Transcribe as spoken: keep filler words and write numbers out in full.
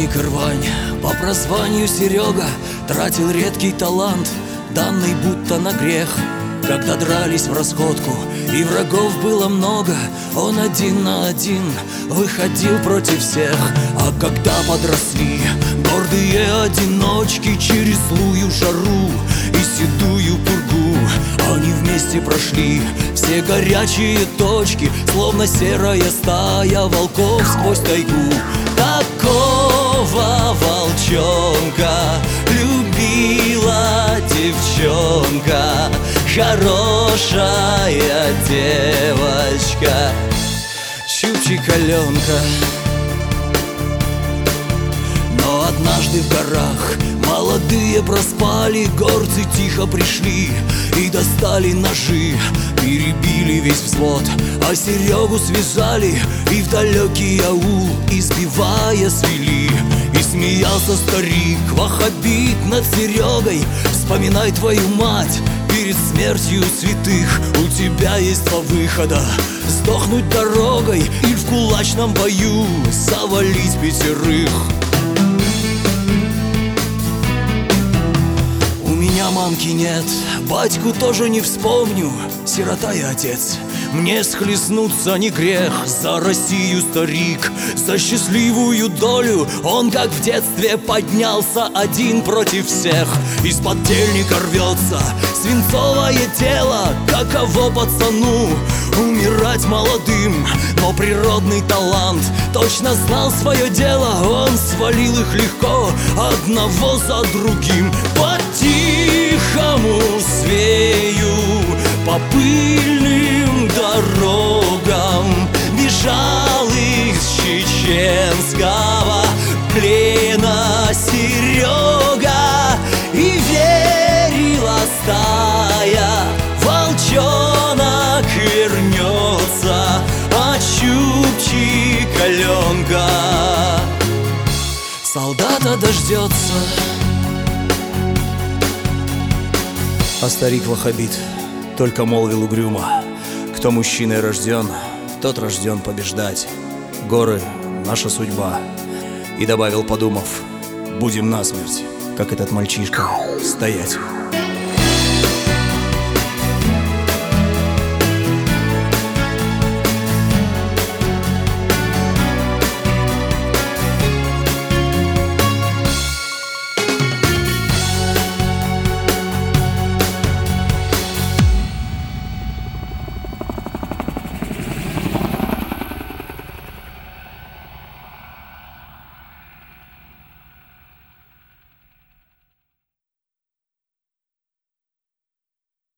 подельник рвань, по прозванию Серега, тратил редкий талант, данный будто на грех. Когда дрались в расходку и врагов было много, он один на один выходил против всех. А когда подросли гордые одиночки через злую жару и седую пургу, они вместе прошли все горячие точки, словно серая стая волков сквозь тайгу. Такого волчонка любила девчонка, хорошая девочка, Чупчик-Аленка. Но однажды в горах молодые проспали, горцы тихо пришли и достали ножи, перебили весь взвод, а Серегу связали и в далекий аул, избивая, свели. И смеялся старик ваххабит над Серегой: вспоминай твою мать перед смертью святых. У тебя есть два выхода: сдохнуть дорогой или в кулачном бою завалить пятерых. У меня мамки нет, батьку тоже не вспомню, сирота и отец. Мне схлестнуться не грех, за Россию, старик, за счастливую долю. Он, как в детстве, поднялся один против всех. Из подельника рвется свинцовое тело. Каково пацану умирать молодым, но природный талант точно знал свое дело. Он свалил их легко, одного за другим. По-тихому свею по пыльным дорогам бежал из чеченского плена Серега, и верила стая, волчонок вернется, а Чупчик-Аленка солдата дождется. А старик-ваххабит только молвил угрюмо: кто мужчиной рожден, тот рожден побеждать. Горы — наша судьба. И добавил, подумав: будем насмерть, как этот мальчишка, стоять.